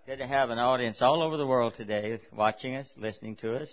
Good to have an audience all over the world today watching us, listening to us.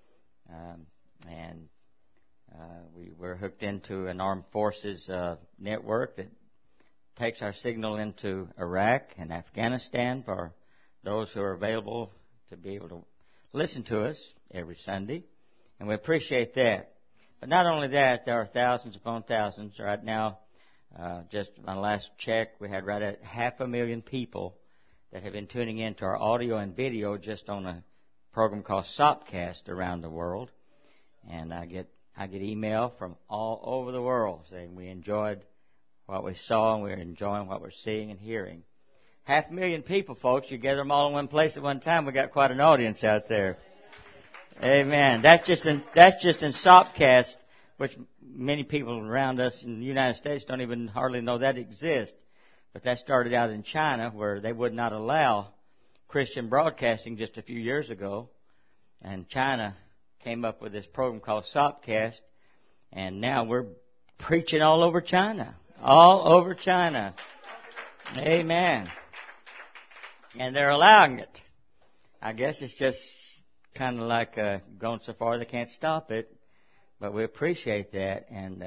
We're hooked into an armed forces network that takes our signal into Iraq and Afghanistan for those who are available to be able to listen to us every Sunday. And we appreciate that. But not only that, there are thousands upon thousands. Right now, just my last check, we had right at 500,000 people that have been tuning in to our audio and video just on a program called Sopcast around the world. And I get email from all over the world saying we enjoyed what we saw and we're enjoying what we're seeing and hearing. 500,000 people, folks. You gather them all in one place at one time. We got quite an audience out there. Amen. That's just in Sopcast, which many people around us in the United States don't even hardly know that exists. But that started out in China, where they would not allow Christian broadcasting just a few years ago. And China came up with this program called Sopcast. And now we're preaching all over China. All over China. Amen. And they're allowing it. I guess it's just kind of like going so far they can't stop it. But we appreciate that. And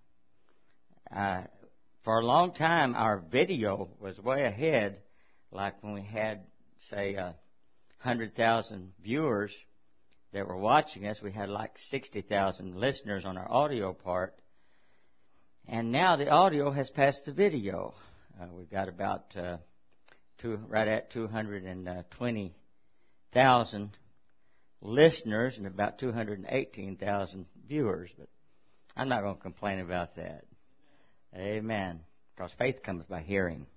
for a long time, our video was way ahead. Like when we had, say, 100,000 viewers that were watching us, we had like 60,000 listeners on our audio part. And now the audio has passed the video. We've got about right at 220,000 listeners and about 218,000 viewers. But I'm not going to complain about that. Amen. Because faith comes by hearing.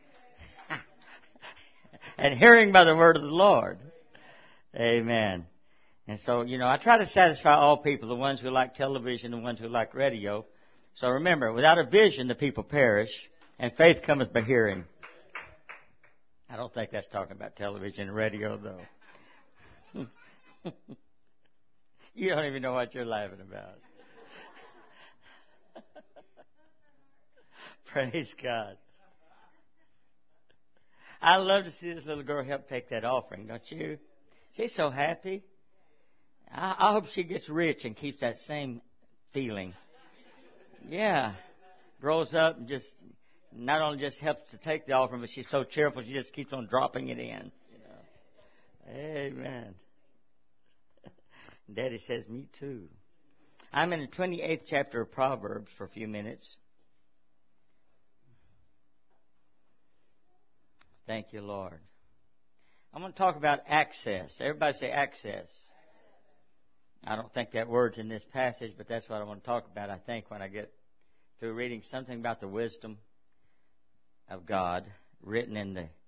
And hearing by the word of the Lord. Amen. And so, I try to satisfy all people, the ones who like television, the ones who like radio. So remember, without a vision, the people perish, and faith cometh by hearing. I don't think that's talking about television and radio, though. You don't even know what you're laughing about. Praise God. I love to see this little girl help take that offering, don't you? She's so happy. I hope she gets rich and keeps that same feeling. Yeah. Grows up and just not only just helps to take the offering, but she's so cheerful she just keeps on dropping it in. Amen. Daddy says, me too. I'm in the 28th chapter of Proverbs for a few minutes. Thank you, Lord. I'm going to talk about access. Everybody say access. I don't think that word's in this passage, but that's what I want to talk about, I think, when I get through reading something about the wisdom of God written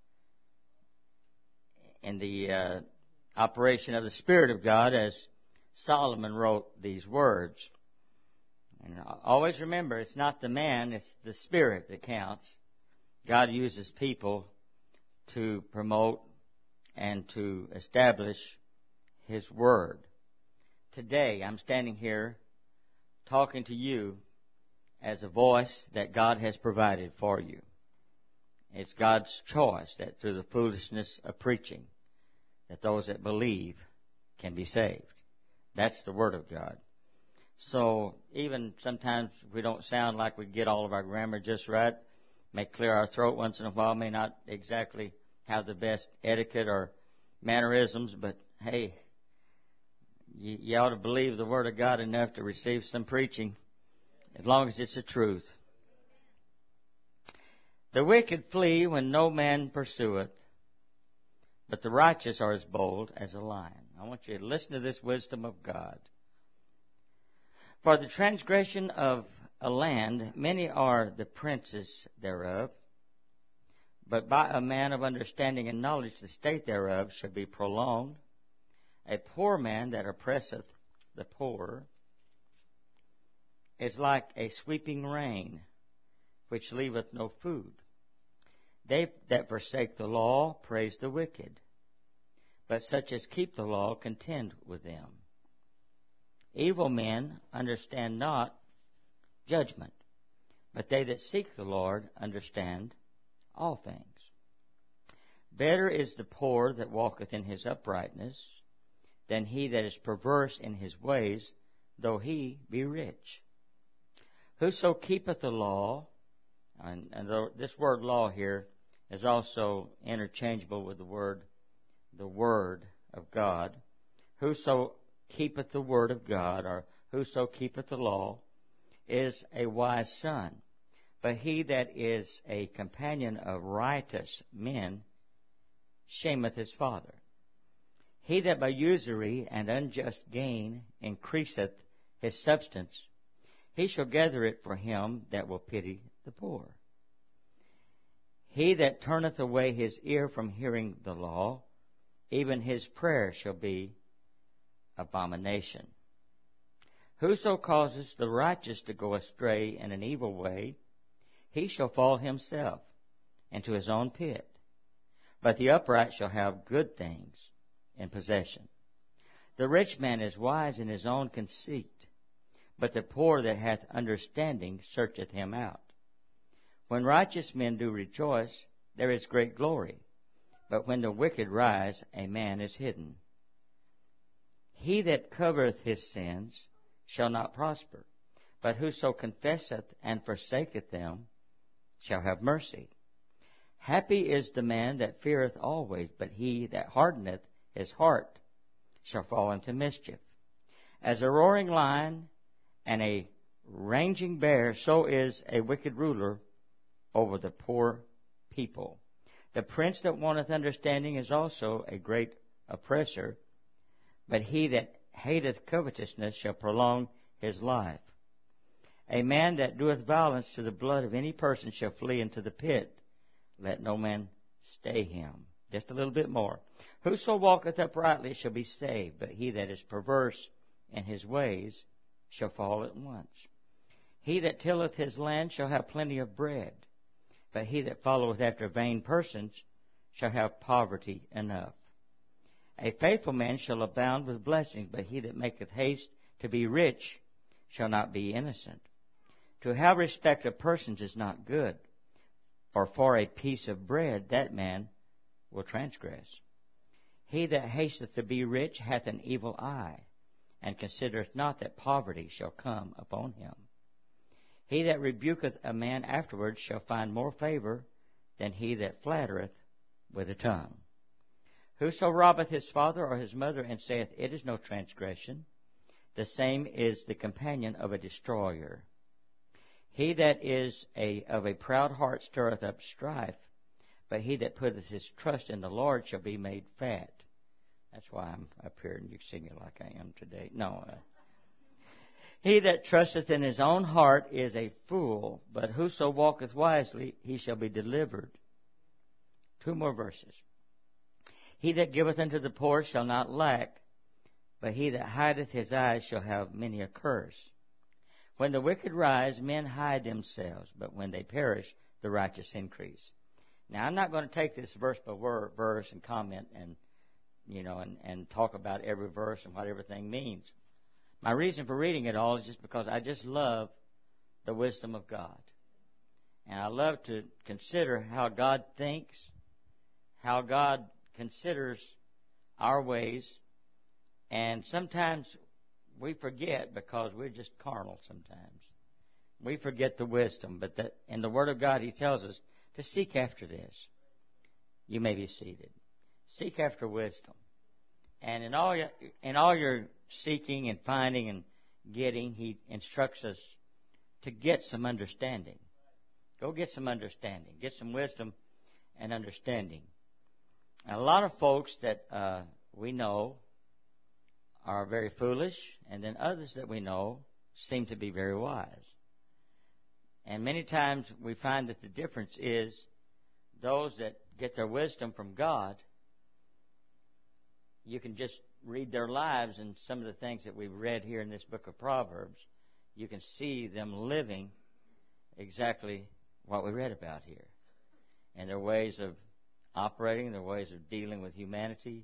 in the operation of the Spirit of God as Solomon wrote these words. And always remember, it's not the man, it's the Spirit that counts. God uses people to promote and to establish His Word. Today, I'm standing here talking to you as a voice that God has provided for you. It's God's choice that through the foolishness of preaching, that those that believe can be saved. That's the Word of God. So even sometimes we don't sound like we get all of our grammar just right, may clear our throat once in a while, may not exactly have the best etiquette or mannerisms, but hey, you ought to believe the Word of God enough to receive some preaching, as long as it's the truth. The wicked flee when no man pursueth, but the righteous are as bold as a lion. I want you to listen to this wisdom of God. For the transgression of a land, many are the princes thereof, but by a man of understanding and knowledge the state thereof shall be prolonged. A poor man that oppresseth the poor is like a sweeping rain, which leaveth no food. They that forsake the law praise the wicked, but such as keep the law contend with them. Evil men understand not judgment, but they that seek the Lord understand all things. Better is the poor that walketh in his uprightness than he that is perverse in his ways, though he be rich. Whoso keepeth the law, and this word law here is also interchangeable with the word of God. Whoso keepeth the word of God, or whoso keepeth the law, is a wise son. But he that is a companion of riotous men shameth his father. He that by usury and unjust gain increaseth his substance, he shall gather it for him that will pity the poor. He that turneth away his ear from hearing the law, even his prayer shall be abomination. Whoso causes the righteous to go astray in an evil way, he shall fall himself into his own pit. But the upright shall have good things in possession. The rich man is wise in his own conceit, but the poor that hath understanding searcheth him out. When righteous men do rejoice, there is great glory. But when the wicked rise, a man is hidden. He that covereth his sins shall not prosper, but whoso confesseth and forsaketh them shall have mercy. Happy is the man that feareth always, but he that hardeneth his heart shall fall into mischief. As a roaring lion and a raging bear, so is a wicked ruler over the poor people. The prince that wanteth understanding is also a great oppressor, but he that hateth covetousness shall prolong his life. A man that doeth violence to the blood of any person shall flee into the pit. Let no man stay him. Just a little bit more. Whoso walketh uprightly shall be saved, but he that is perverse in his ways shall fall at once. He that tilleth his land shall have plenty of bread, but he that followeth after vain persons shall have poverty enough. A faithful man shall abound with blessings, but he that maketh haste to be rich shall not be innocent. To have respect of persons is not good, or for a piece of bread that man will transgress. He that hasteth to be rich hath an evil eye, and considereth not that poverty shall come upon him. He that rebuketh a man afterwards shall find more favor than he that flattereth with the tongue. Whoso robbeth his father or his mother and saith, It is no transgression, the same is the companion of a destroyer. He that is of a proud heart stirreth up strife, but he that putteth his trust in the Lord shall be made fat. That's why I'm up here and you see me like I am today. No. He that trusteth in his own heart is a fool, but whoso walketh wisely, he shall be delivered. 2 more verses. He that giveth unto the poor shall not lack, but he that hideth his eyes shall have many a curse. When the wicked rise, men hide themselves, but when they perish, the righteous increase. Now, I'm not going to take this verse by verse and comment and talk about every verse and what everything means. My reason for reading it all is just because I just love the wisdom of God. And I love to consider how God thinks, how God considers our ways. And sometimes we forget because we're just carnal sometimes. We forget the wisdom. But that in the Word of God, He tells us to seek after this. You may be seated. Seek after wisdom. And in all your seeking and finding and getting, He instructs us to get some understanding. Go get some understanding. Get some wisdom and understanding. And a lot of folks that we know are very foolish, and then others that we know seem to be very wise. And many times we find that the difference is those that get their wisdom from God, you can just read their lives and some of the things that we've read here in this book of Proverbs. You can see them living exactly what we read about here. And their ways of operating, their ways of dealing with humanity.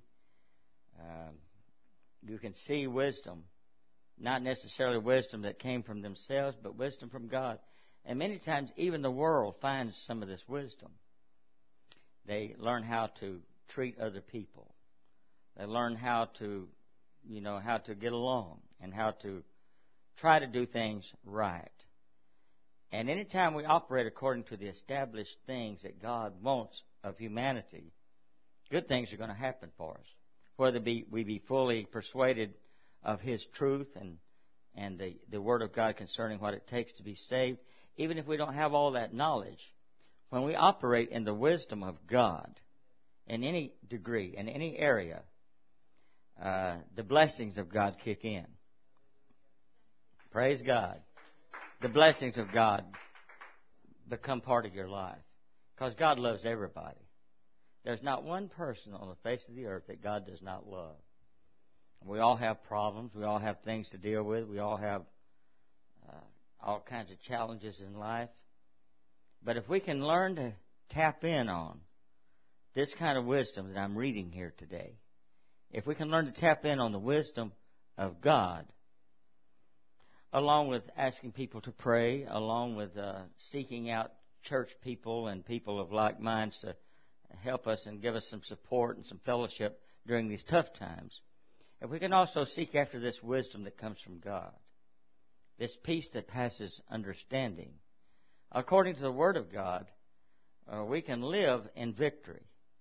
You can see wisdom, not necessarily wisdom that came from themselves, but wisdom from God. And many times even the world finds some of this wisdom. They learn how to treat other people. They learn how to, how to get along and how to try to do things right. And anytime we operate according to the established things that God wants of humanity, good things are going to happen for us. Whether we be fully persuaded of His truth and the Word of God concerning what it takes to be saved, even if we don't have all that knowledge, when we operate in the wisdom of God, in any degree, in any area, the blessings of God kick in. Praise God. The blessings of God become part of your life. Because God loves everybody. There's not one person on the face of the earth that God does not love. We all have problems. We all have things to deal with. We all have all kinds of challenges in life. But if we can learn to tap in on this kind of wisdom that I'm reading here today, if we can learn to tap in on the wisdom of God, along with asking people to pray, along with seeking out church people and people of like minds to help us and give us some support and some fellowship during these tough times, if we can also seek after this wisdom that comes from God, this peace that passes understanding, according to the Word of God, we can live in victory.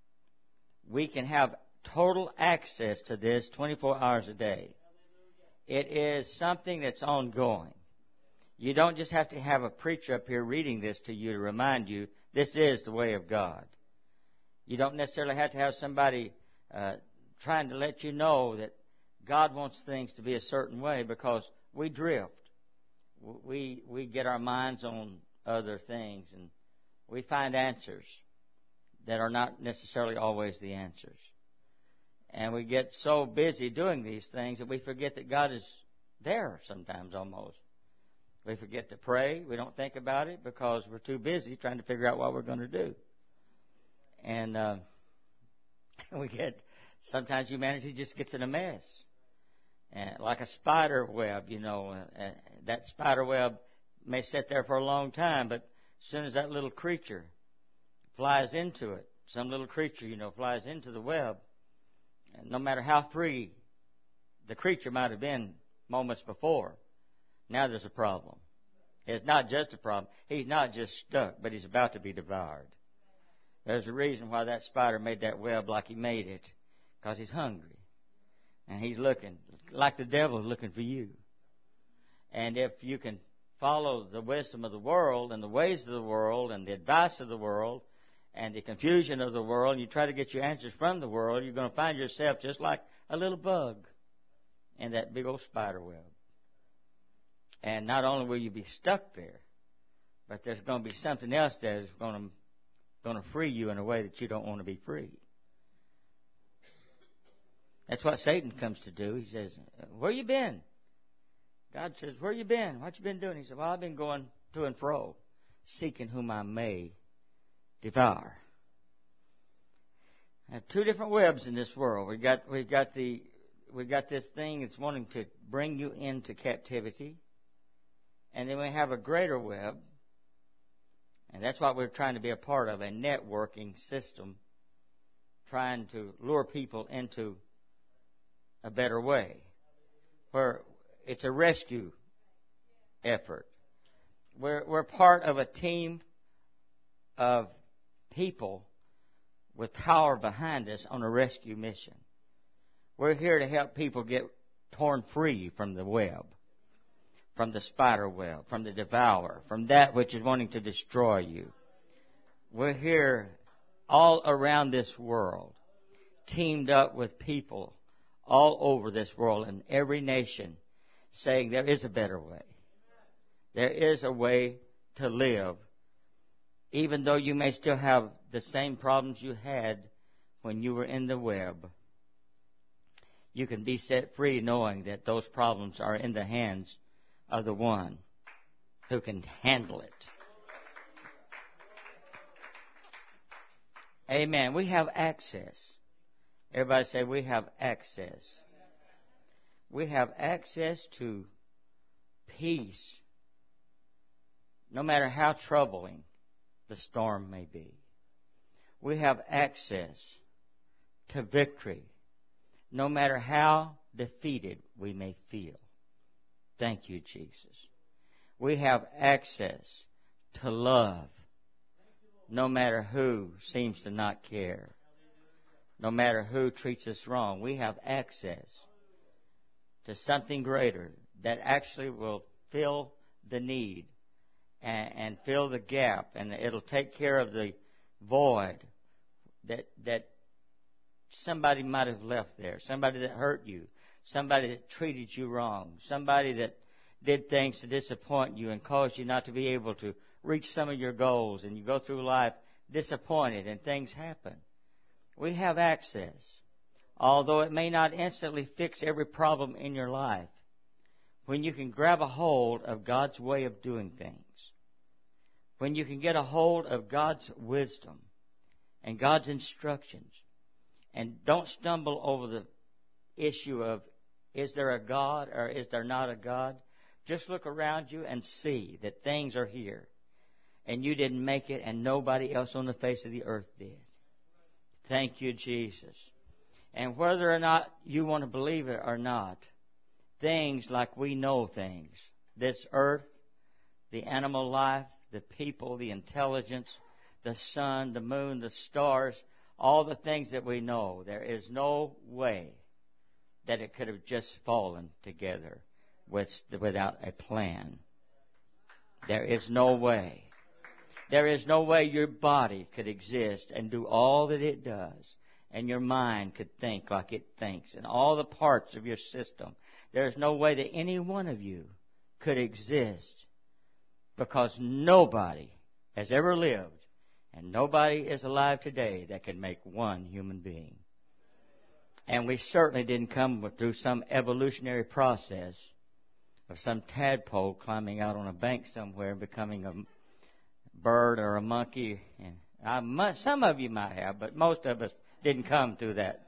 We can have total access to this 24 hours a day. It is something that's ongoing. You don't just have to have a preacher up here reading this to you to remind you this is the way of God. You don't necessarily have to have somebody trying to let you know that God wants things to be a certain way, because we drift. We get our minds on other things, and we find answers that are not necessarily always the answers. And we get so busy doing these things that we forget that God is there sometimes almost. We forget to pray. We don't think about it because we're too busy trying to figure out what we're going to do. And sometimes humanity just gets in a mess. And like a spider web, that spider web may sit there for a long time, but as soon as that little creature flies into it, some little creature, flies into the web, and no matter how free the creature might have been moments before, now there's a problem. It's not just a problem. He's not just stuck, but he's about to be devoured. There's a reason why that spider made that web like he made it, because he's hungry. And he's looking, like the devil is looking for you. And if you can follow the wisdom of the world and the ways of the world and the advice of the world and the confusion of the world, and you try to get your answers from the world, you're going to find yourself just like a little bug in that big old spider web. And not only will you be stuck there, but there's going to be something else that is going to free you in a way that you don't want to be free. That's what Satan comes to do. He says, "Where you been?" God says, "Where you been? What you been doing?" He said, "Well, I've been going to and fro, seeking whom I may devour." I have two different webs in this world. We got this thing that's wanting to bring you into captivity, and then we have a greater web, and that's what we're trying to be a part of, a networking system, trying to lure people into a better way, where it's a rescue effort. We're part of a team of people with power behind us on a rescue mission. We're here to help people get torn free from the web, from the spider web, from the devourer, from that which is wanting to destroy you. We're here all around this world, teamed up with people all over this world in every nation, saying there is a better way. There is a way to live, even though you may still have the same problems you had when you were in the web. You can be set free knowing that those problems are in the hands of the one who can handle it. Amen. We have access. Everybody say, we have access. We have access to peace, no matter how troubling the storm may be. We have access to victory, no matter how defeated we may feel. Thank you, Jesus. We have access to love, no matter who seems to not care, no matter who treats us wrong. We have access to something greater that actually will fill the need and fill the gap, and it'll take care of the void that somebody might have left there, somebody that hurt you, somebody that treated you wrong, somebody that did things to disappoint you and caused you not to be able to reach some of your goals, and you go through life disappointed and things happen. We have access. Although it may not instantly fix every problem in your life, when you can grab a hold of God's way of doing things, when you can get a hold of God's wisdom and God's instructions, and don't stumble over the issue of, is there a God or is there not a God? Just look around you and see that things are here, and you didn't make it, and nobody else on the face of the earth did. Thank you, Jesus. And whether or not you want to believe it or not, things like we know things, this earth, the animal life, the people, the intelligence, the sun, the moon, the stars, all the things that we know, there is no way that it could have just fallen together without a plan. There is no way. There is no way your body could exist and do all that it does, and your mind could think like it thinks, and all the parts of your system. There is no way that any one of you could exist, because nobody has ever lived, and nobody is alive today that can make one human being. And we certainly didn't come through some evolutionary process of some tadpole climbing out on a bank somewhere and becoming a bird or a monkey. And some of you might have, but most of us didn't come through that.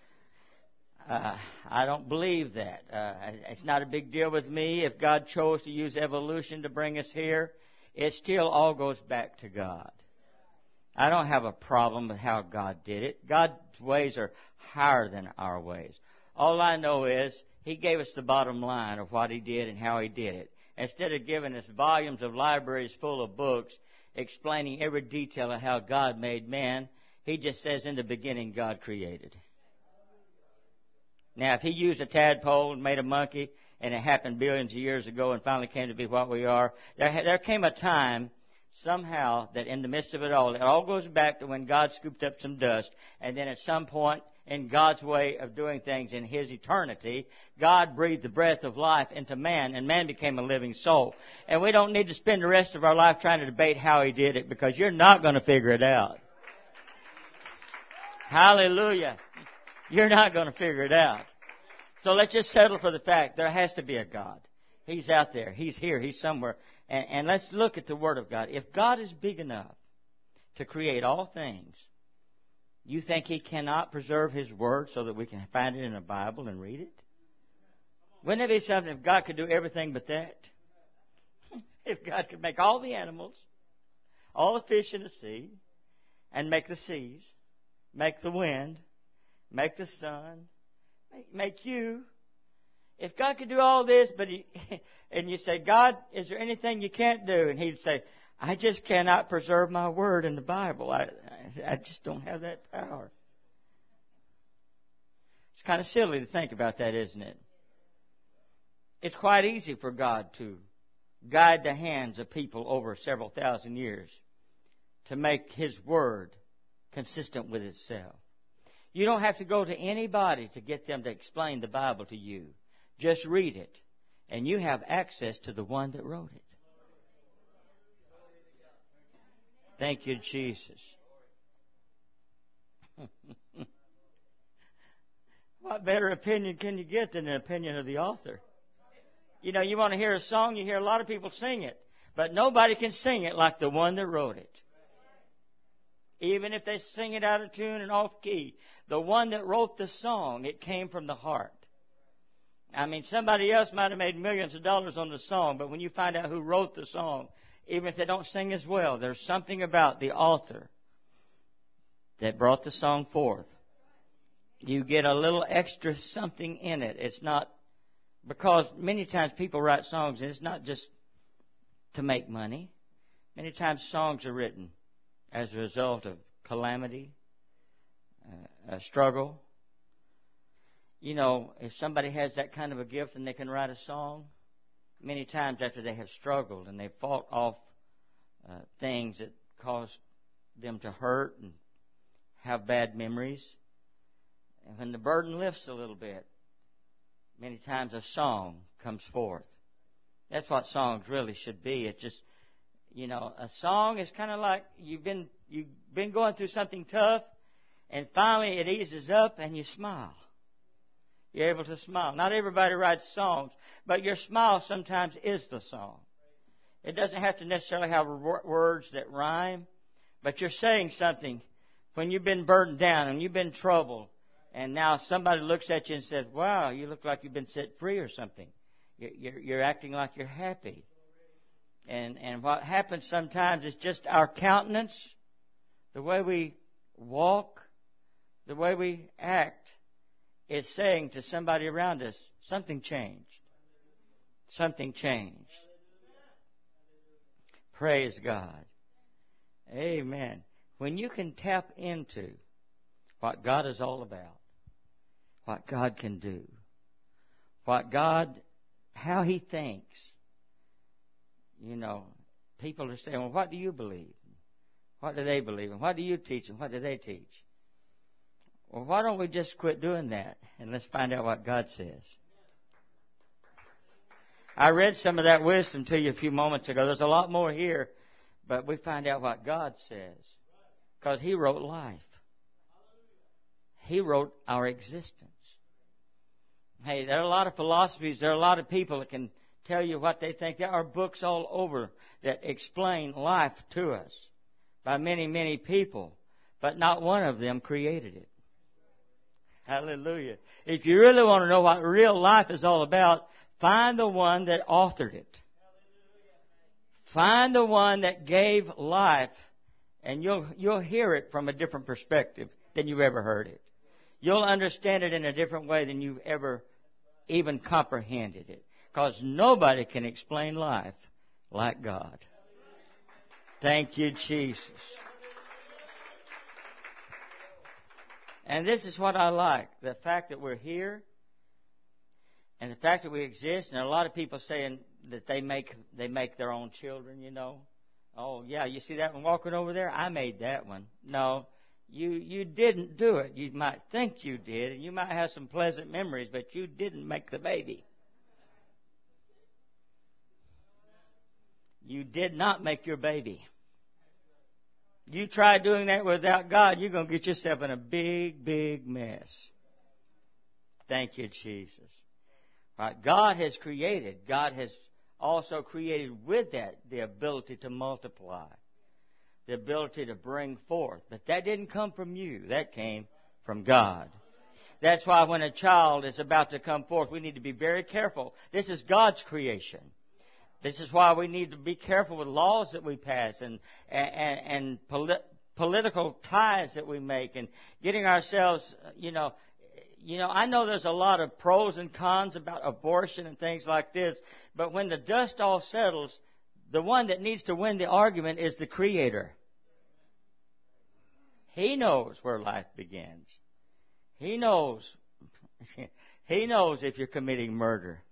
I don't believe that. It's not a big deal with me. If God chose to use evolution to bring us here, it still all goes back to God. I don't have a problem with how God did it. God's ways are higher than our ways. All I know is He gave us the bottom line of what He did and how He did it. Instead of giving us volumes of libraries full of books explaining every detail of how God made man, He just says in the beginning God created. Now, if He used a tadpole and made a monkey, and it happened billions of years ago and finally came to be what we are, there came a time somehow that in the midst of it all goes back to when God scooped up some dust, and then at some point in God's way of doing things in His eternity, God breathed the breath of life into man, and man became a living soul. And we don't need to spend the rest of our life trying to debate how He did it, because you're not going to figure it out. Hallelujah. You're not going to figure it out. So let's just settle for the fact there has to be a God. He's out there. He's here. He's somewhere. And let's look at the Word of God. If God is big enough to create all things, you think He cannot preserve His Word so that we can find it in the Bible and read it? Wouldn't it be something if God could do everything but that? If God could make all the animals, all the fish in the sea, and make the seas, make the wind, make the sun, make you. If God could do all this, and you say, God, is there anything you can't do? And He'd say, I just cannot preserve my word in the Bible. I just don't have that power. It's kind of silly to think about that, isn't it? It's quite easy for God to guide the hands of people over several thousand years to make His word consistent with itself. You don't have to go to anybody to get them to explain the Bible to you. Just read it, and you have access to the one that wrote it. Thank you, Jesus. What better opinion can you get than an opinion of the author? You know, you want to hear a song, you hear a lot of people sing it, but nobody can sing it like the one that wrote it. Even if they sing it out of tune and off key, the one that wrote the song, it came from the heart. I mean, somebody else might have made millions of dollars on the song, but when you find out who wrote the song, even if they don't sing as well, there's something about the author that brought the song forth. You get a little extra something in it. It's not, because many times people write songs and it's not just to make money. Many times songs are written as a result of calamity, a struggle. You know, if somebody has that kind of a gift and they can write a song, many times after they have struggled and they've fought off things that caused them to hurt and have bad memories, and when the burden lifts a little bit, many times a song comes forth. That's what songs really should be. It's just, you know, a song is kind of like you've been going through something tough, and finally it eases up and you smile. You're able to smile. Not everybody writes songs, but your smile sometimes is the song. It doesn't have to necessarily have words that rhyme, but you're saying something when you've been burdened down and you've been troubled, and now somebody looks at you and says, wow, you look like you've been set free or something. You're acting like you're happy. And what happens sometimes is just our countenance, the way we walk, the way we act, is saying to somebody around us, something changed. Something changed. Praise God. Amen. When you can tap into what God is all about, what God can do, how He thinks. You know, people are saying, well, what do you believe? What do they believe? And what do you teach? And what do they teach? Well, why don't we just quit doing that and let's find out what God says? I read some of that wisdom to you a few moments ago. There's a lot more here, but we find out what God says. Because He wrote life. He wrote our existence. Hey, there are a lot of philosophies. There are a lot of people that can tell you what they think. There are books all over that explain life to us by many, many people. But not one of them created it. Hallelujah. If you really want to know what real life is all about, find the one that authored it. Find the one that gave life, and you'll hear it from a different perspective than you've ever heard it. You'll understand it in a different way than you've ever even comprehended it. Because nobody can explain life like God. Thank you, Jesus. And this is what I like. The fact that we're here and the fact that we exist. And a lot of people saying that they make their own children, you know. Oh, yeah, you see that one walking over there? I made that one. No, you didn't do it. You might think you did, and you might have some pleasant memories, but you didn't make the baby. You did not make your baby. You try doing that without God, you're going to get yourself in a big, big mess. Thank you, Jesus. Right? God has created. God has also created with that the ability to multiply, the ability to bring forth. But that didn't come from you. That came from God. That's why when a child is about to come forth, we need to be very careful. This is God's creation. This is why we need to be careful with laws that we pass and political ties that we make and getting ourselves, you know, I know there's a lot of pros and cons about abortion and things like this, but when the dust all settles, the one that needs to win the argument is the Creator. He knows where life begins. He knows if you're committing murder.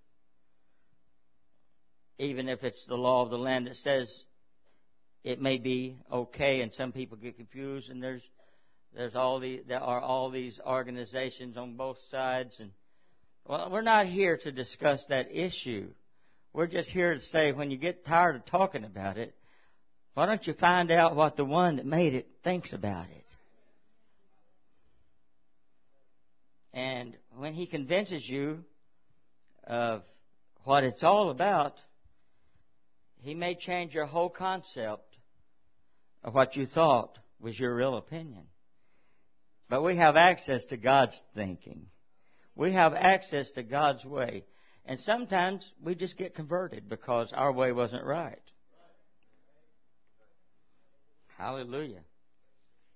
Even if it's the law of the land that says it may be okay, and some people get confused, and there are all these organizations on both sides, and well, we're not here to discuss that issue. We're just here to say, when you get tired of talking about it, why don't you find out what the one that made it thinks about it? And when He convinces you of what it's all about, He may change your whole concept of what you thought was your real opinion. But we have access to God's thinking. We have access to God's way. And sometimes we just get converted because our way wasn't right. Hallelujah.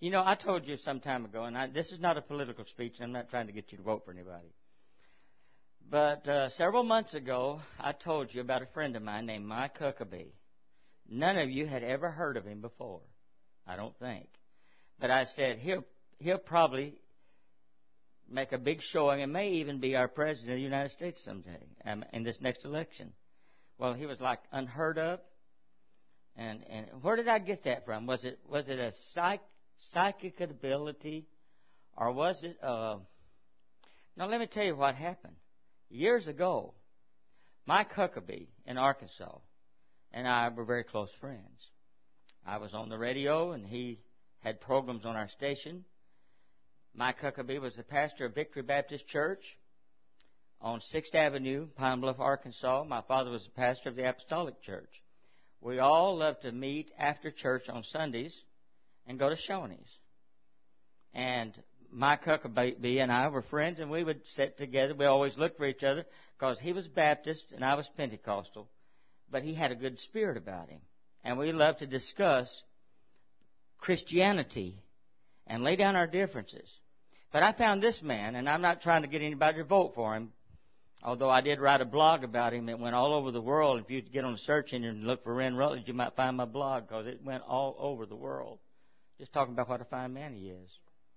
You know, I told you some time ago, and this is not a political speech, and I'm not trying to get you to vote for anybody. But several months ago, I told you about a friend of mine named Mike Huckabee. None of you had ever heard of him before, I don't think. But I said, he'll probably make a big showing and may even be our president of the United States someday in this next election. Well, he was like unheard of. And where did I get that from? Was it a psychic ability, or was it? Now, let me tell you what happened. Years ago, Mike Huckabee in Arkansas and I were very close friends. I was on the radio, and he had programs on our station. Mike Huckabee was the pastor of Victory Baptist Church on 6th Avenue, Pine Bluff, Arkansas. My father was the pastor of the Apostolic Church. We all loved to meet after church on Sundays and go to Shoney's. And Mike Huckabee and I were friends, and we would sit together. We always looked for each other because he was Baptist and I was Pentecostal. But he had a good spirit about him. And we loved to discuss Christianity and lay down our differences. But I found this man, and I'm not trying to get anybody to vote for him, although I did write a blog about him. It went all over the world. If you get on the search engine and look for Ren Rutledge, you might find my blog because it went all over the world. Just talking about what a fine man he is.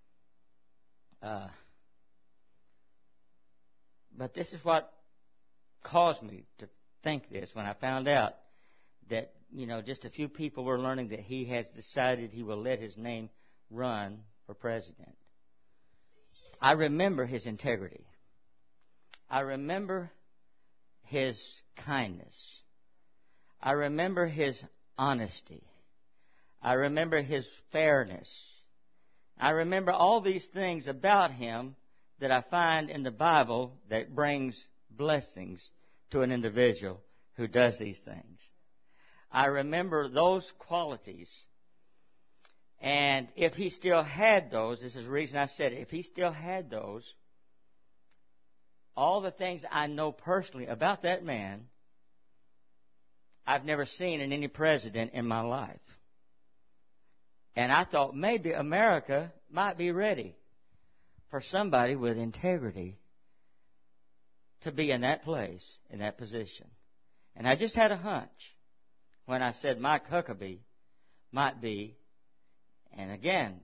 But this is what caused me to think this when I found out that, just a few people were learning that he has decided he will let his name run for president. I remember his integrity. I remember his kindness. I remember his honesty. I remember his fairness. I remember all these things about him that I find in the Bible that brings blessings to an individual who does these things. I remember those qualities. And if he still had those, this is the reason I said it, if he still had those, all the things I know personally about that man, I've never seen in any president in my life. And I thought maybe America might be ready for somebody with integrity to be in that place, in that position. And I just had a hunch when I said Mike Huckabee might be. And again,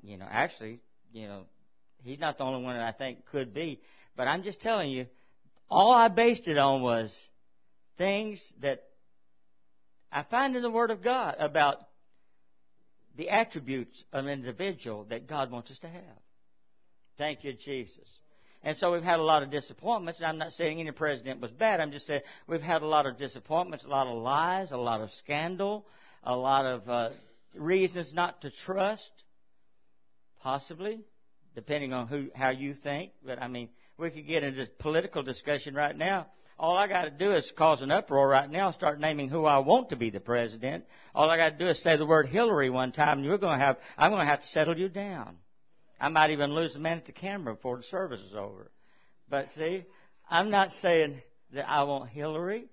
he's not the only one that I think could be. But I'm just telling you, all I based it on was things that I find in the Word of God about the attributes of an individual that God wants us to have. Thank you, Jesus. And so we've had a lot of disappointments. And I'm not saying any president was bad. I'm just saying we've had a lot of disappointments, a lot of lies, a lot of scandal, a lot of reasons not to trust, possibly, depending on how you think. But, we could get into political discussion right now. All I got to do is cause an uproar right now, start naming who I want to be the president. All I got to do is say the word Hillary one time, and I'm going to have to settle you down. I might even lose a man at the camera before the service is over. But see, I'm not saying that I want Hillary,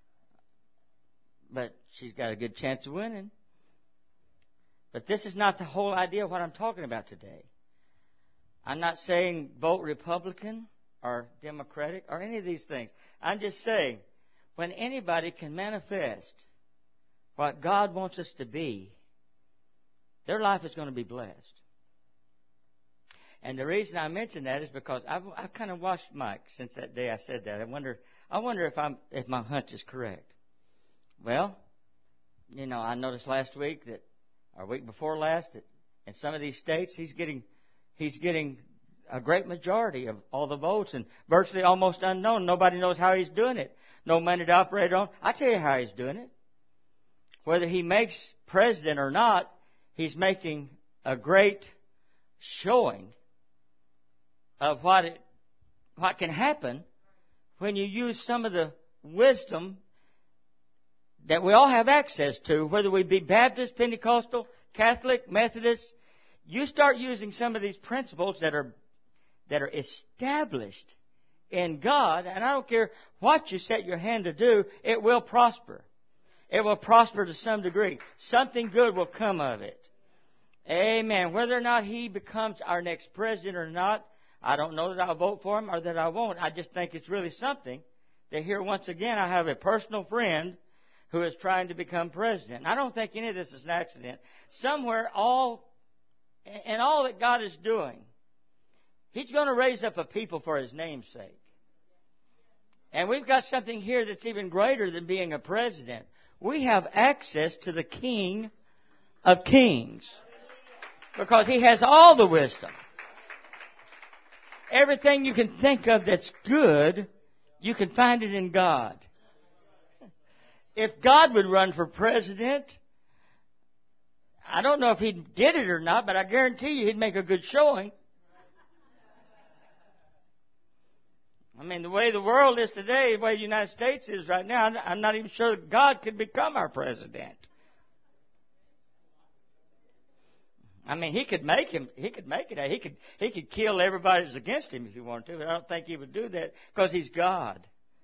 but she's got a good chance of winning. But this is not the whole idea of what I'm talking about today. I'm not saying vote Republican or Democratic or any of these things. I'm just saying when anybody can manifest what God wants us to be, their life is going to be blessed. And the reason I mention that is because I've kind of watched Mike since that day I said that. I wonder if my hunch is correct. Well, I noticed last week or week before last, that in some of these states he's getting a great majority of all the votes and virtually almost unknown. Nobody knows how he's doing it. No money to operate on. I tell you how he's doing it. Whether he makes president or not, he's making a great showing of what can happen when you use some of the wisdom that we all have access to, whether we be Baptist, Pentecostal, Catholic, Methodist. You start using some of these principles that are established in God, and I don't care what you set your hand to do, it will prosper. It will prosper to some degree. Something good will come of it. Amen. Whether or not he becomes our next president or not, I don't know that I'll vote for him or that I won't. I just think it's really something that here once again I have a personal friend who is trying to become president. I don't think any of this is an accident. Somewhere all that God is doing, He's going to raise up a people for His name's sake. And we've got something here that's even greater than being a president. We have access to the King of Kings because He has all the wisdom. Everything you can think of that's good, you can find it in God. If God would run for president, I don't know if He'd get it or not, but I guarantee you He'd make a good showing. I mean, the way the world is today, the way the United States is right now, I'm not even sure that God could become our president. I mean, He could make it. He could kill everybody that's against Him if He wanted to, but I don't think He would do that because He's God.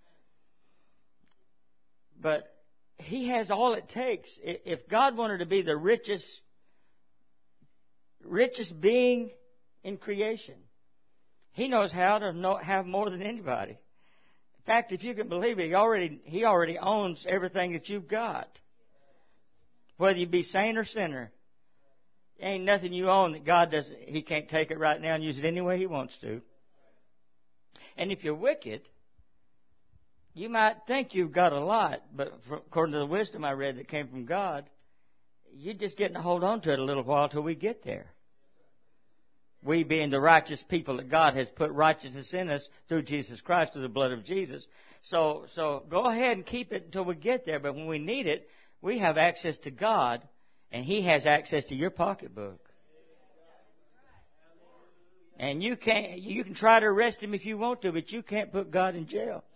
But He has all it takes. If God wanted to be the richest being in creation, He knows how to have more than anybody. In fact, if you can believe it, He already owns everything that you've got. Whether you be saint or sinner. There ain't nothing you own that God doesn't. He can't take it right now and use it any way He wants to. And if you're wicked, you might think you've got a lot, but according to the wisdom I read that came from God, you're just getting to hold on to it a little while till we get there. We being the righteous people that God has put righteousness in us through Jesus Christ, through the blood of Jesus. So go ahead and keep it until we get there. But when we need it, we have access to God, and He has access to your pocketbook. And you can try to arrest Him if you want to, but you can't put God in jail.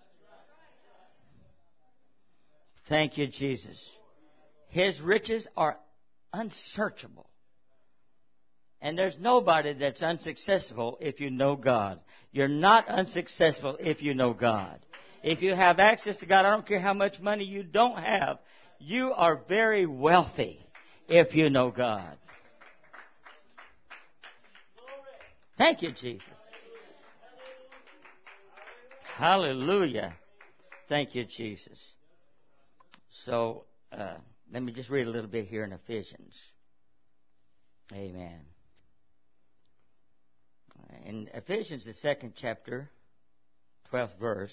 Thank you, Jesus. His riches are unsearchable. And there's nobody that's unsuccessful if you know God. You're not unsuccessful if you know God. If you have access to God, I don't care how much money you don't have, you are very wealthy if you know God. Thank you, Jesus. Hallelujah. Thank you, Jesus. So, let me just read a little bit here in Ephesians. Amen. In Ephesians, the 2nd chapter, 12th verse,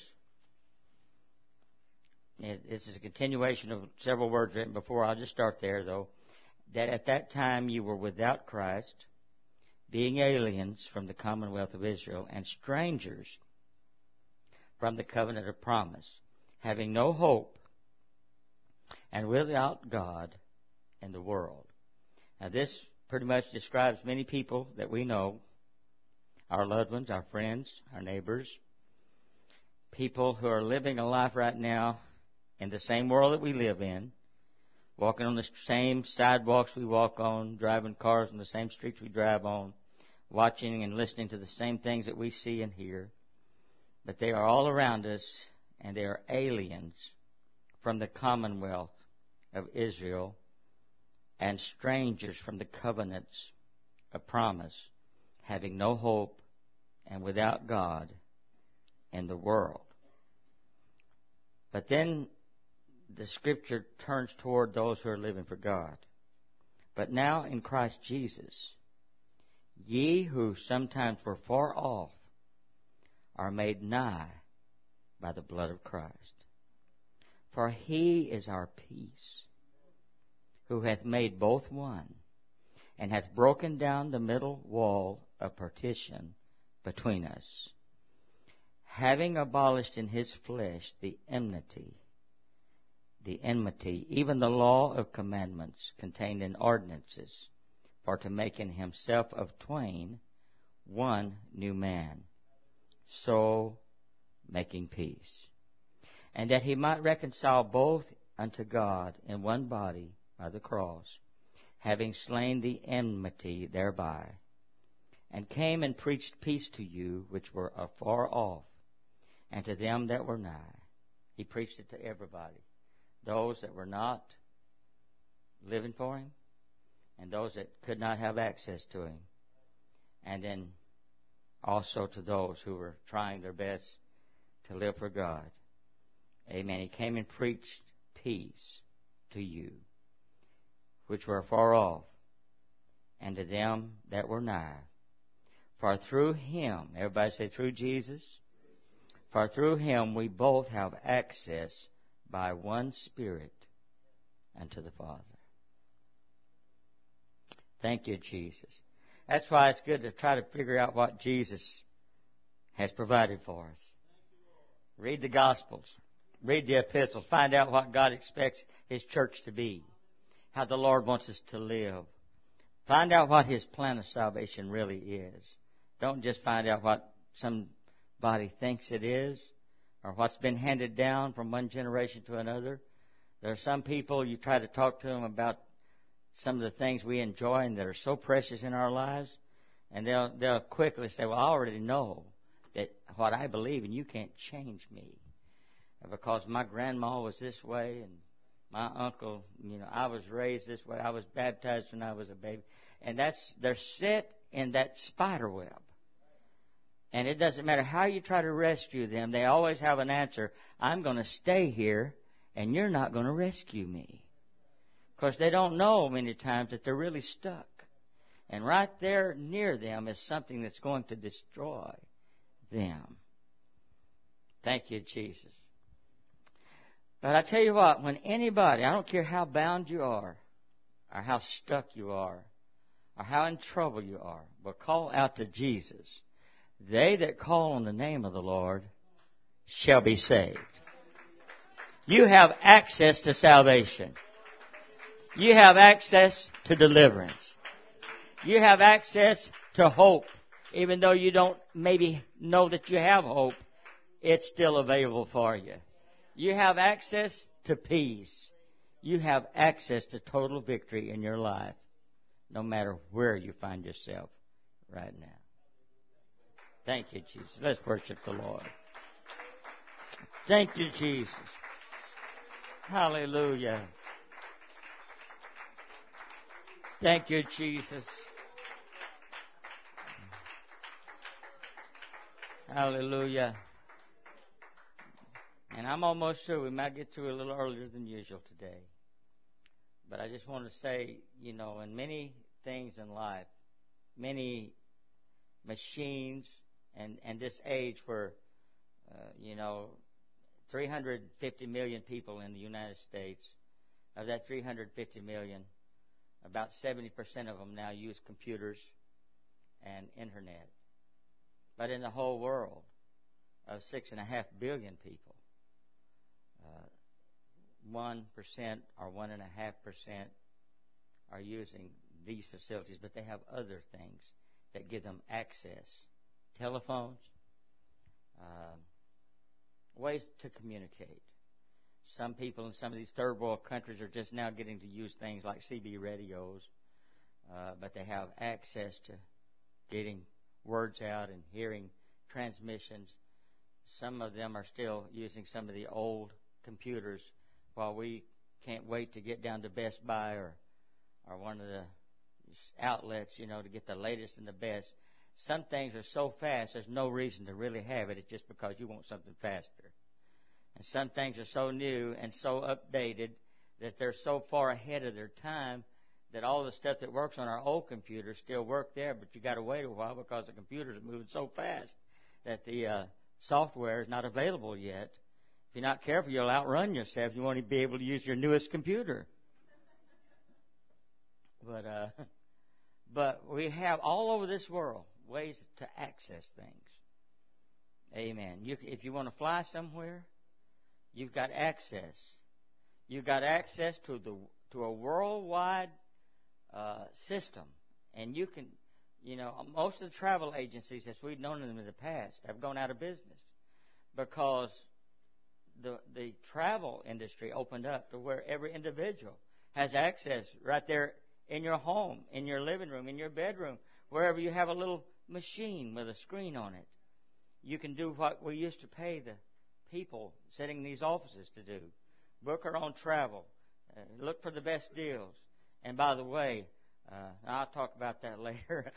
this is a continuation of several words written before. I'll just start there, though. That at that time you were without Christ, being aliens from the commonwealth of Israel, and strangers from the covenant of promise, having no hope, and without God in the world. Now this pretty much describes many people that we know, our loved ones, our friends, our neighbors, people who are living a life right now in the same world that we live in, walking on the same sidewalks we walk on, driving cars on the same streets we drive on, watching and listening to the same things that we see and hear. But they are all around us, and they are aliens from the commonwealth of Israel and strangers from the covenants of promise, having no hope and without God in the world. But then the Scripture turns toward those who are living for God. But now in Christ Jesus, ye who sometimes were far off are made nigh by the blood of Christ. For He is our peace, who hath made both one, and hath broken down the middle wall of partition between us, having abolished in His flesh the enmity, even the law of commandments contained in ordinances, for to make in Himself of twain one new man, so making peace, and that He might reconcile both unto God in one body by the cross, having slain the enmity thereby, and came and preached peace to you which were afar off, and to them that were nigh. He preached it to everybody. Those that were not living for Him, and those that could not have access to Him. And then also to those who were trying their best to live for God. Amen. He came and preached peace to you, which were far off, and to them that were nigh. For through Him, everybody say through Jesus, for through Him we both have access by one Spirit unto the Father. Thank you, Jesus. That's why it's good to try to figure out what Jesus has provided for us. Read the Gospels. Read the epistles. Find out what God expects His church to be. How the Lord wants us to live. Find out what His plan of salvation really is. Don't just find out what somebody thinks it is or what's been handed down from one generation to another. There are some people, you try to talk to them about some of the things we enjoy and that are so precious in our lives, and they'll quickly say, well, I already know that what I believe, and you can't change me. Because my grandma was this way, and my uncle, I was raised this way. I was baptized when I was a baby. And they're set in that spider web. And it doesn't matter how you try to rescue them, they always have an answer. I'm going to stay here, and you're not going to rescue me. Because they don't know many times that they're really stuck. And right there near them is something that's going to destroy them. Thank you, Jesus. But I tell you what, when anybody, I don't care how bound you are, or how stuck you are, or how in trouble you are, will call out to Jesus, they that call on the name of the Lord shall be saved. You have access to salvation. You have access to deliverance. You have access to hope. Even though you don't maybe know that you have hope, it's still available for you. You have access to peace. You have access to total victory in your life, no matter where you find yourself right now. Thank you, Jesus. Let's worship the Lord. Thank you, Jesus. Hallelujah. Thank you, Jesus. Hallelujah. And I'm almost through. We might get through a little earlier than usual today. But I just want to say, in many things in life, many machines, and this age where, 350 million people in the United States, of that 350 million, about 70% of them now use computers and internet. But in the whole world of 6.5 billion people, 1% or 1.5% are using these facilities, but they have other things that give them access. Telephones, ways to communicate. Some people in some of these third world countries are just now getting to use things like CB radios, but they have access to getting words out and hearing transmissions. Some of them are still using some of the old computers, while we can't wait to get down to Best Buy or one of the outlets, to get the latest and the best. Some things are so fast, there's no reason to really have it. It's just because you want something faster. And some things are so new and so updated that they're so far ahead of their time that all the stuff that works on our old computers still work there, but you got to wait a while because the computers are moving so fast that the software is not available yet. If you're not careful, you'll outrun yourself. You won't even be able to use your newest computer. But we have all over this world ways to access things. Amen. If you want to fly somewhere, you've got access. You've got access to a worldwide system, and you can, most of the travel agencies, as we've known them in the past, have gone out of business because the travel industry opened up to where every individual has access right there in your home, in your living room, in your bedroom, wherever you have a little machine with a screen on it. You can do what we used to pay the people sitting in these offices to do. Book our own travel. Look for the best deals. And by the way, I'll talk about that later.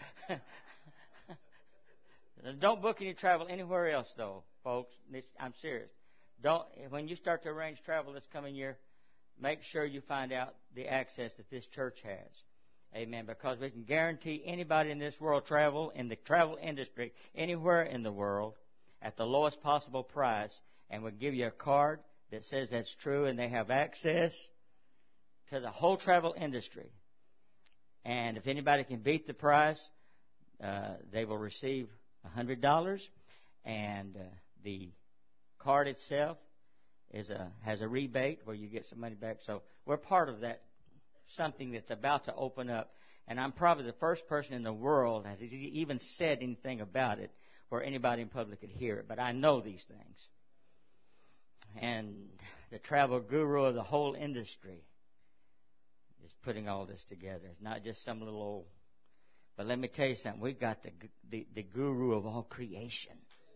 Don't book any travel anywhere else, though, folks. I'm serious. When you start to arrange travel this coming year, make sure you find out the access that this church has. Amen. Because we can guarantee anybody in this world travel, in the travel industry, anywhere in the world, at the lowest possible price, and we'll give you a card that says that's true, and they have access to the whole travel industry. And if anybody can beat the price, they will receive $100, and the card itself has a rebate where you get some money back. So we're part of that, something that's about to open up. And I'm probably the first person in the world that has even said anything about it where anybody in public could hear it. But I know these things. And the travel guru of the whole industry is putting all this together. It's not just some little old. But let me tell you something. We've got the guru of all creation.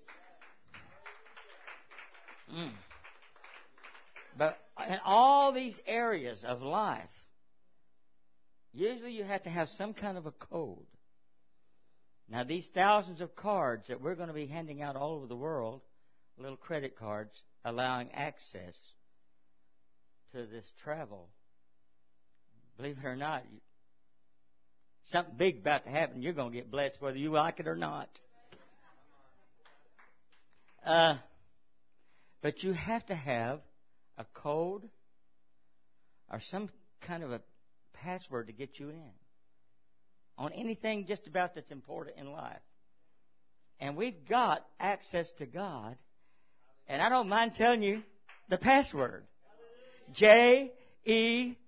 But in all these areas of life, usually you have to have some kind of a code. Now, these thousands of cards that we're going to be handing out all over the world, little credit cards, allowing access to this travel. Believe it or not, something big about to happen. You're going to get blessed whether you like it or not. But you have to have a code or some kind of a password to get you in on anything just about that's important in life. And we've got access to God. And I don't mind telling you the password. JESUS.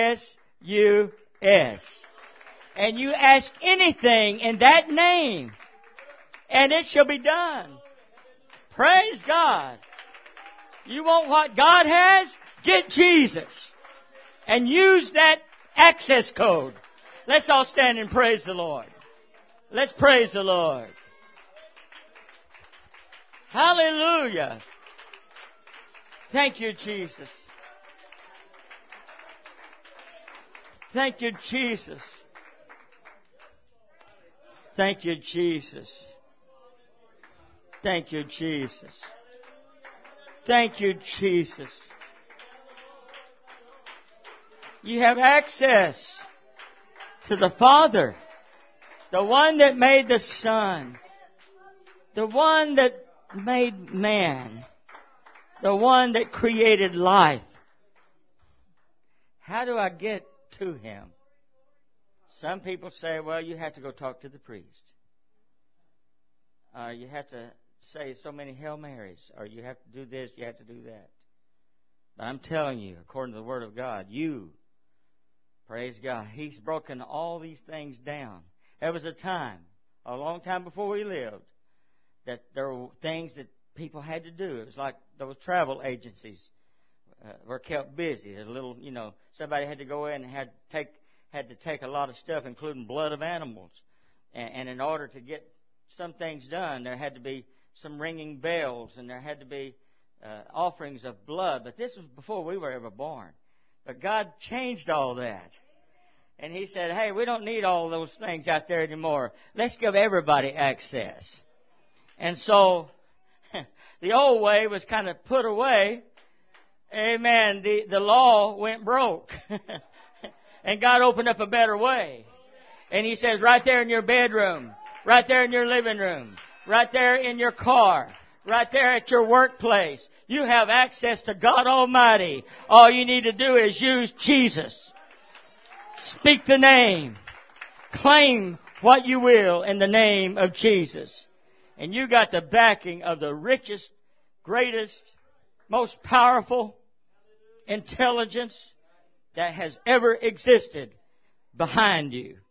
And you ask anything in that name, and it shall be done. Praise God. You want what God has? Get Jesus. And use that access code. Let's all stand and praise the Lord. Let's praise the Lord. Hallelujah. Thank you, Jesus. Thank you, Jesus. Thank you, Jesus. Thank you, Jesus. Thank you, Jesus. You have access to the Father, the one that made the Son, the one that made man, the one that created life. How do I get to Him? Some people say, well, you have to go talk to the priest. You have to say so many Hail Marys, or you have to do this, you have to do that. But I'm telling you, according to the Word of God, praise God, He's broken all these things down. There was a time, a long time before we lived, that there were things that people had to do. It was like those travel agencies were kept busy. A little, somebody had to go in and had to take a lot of stuff, including blood of animals. And in order to get some things done, there had to be some ringing bells, and there had to be offerings of blood. But this was before we were ever born. But God changed all that. And He said, hey, we don't need all those things out there anymore. Let's give everybody access. And so the old way was kind of put away. Amen. The law went broke. And God opened up a better way. And He says, right there in your bedroom, right there in your living room, right there in your car, right there at your workplace, you have access to God Almighty. All you need to do is use Jesus. Speak the name. Claim what you will in the name of Jesus. And you got the backing of the richest, greatest, most powerful intelligence that has ever existed behind you.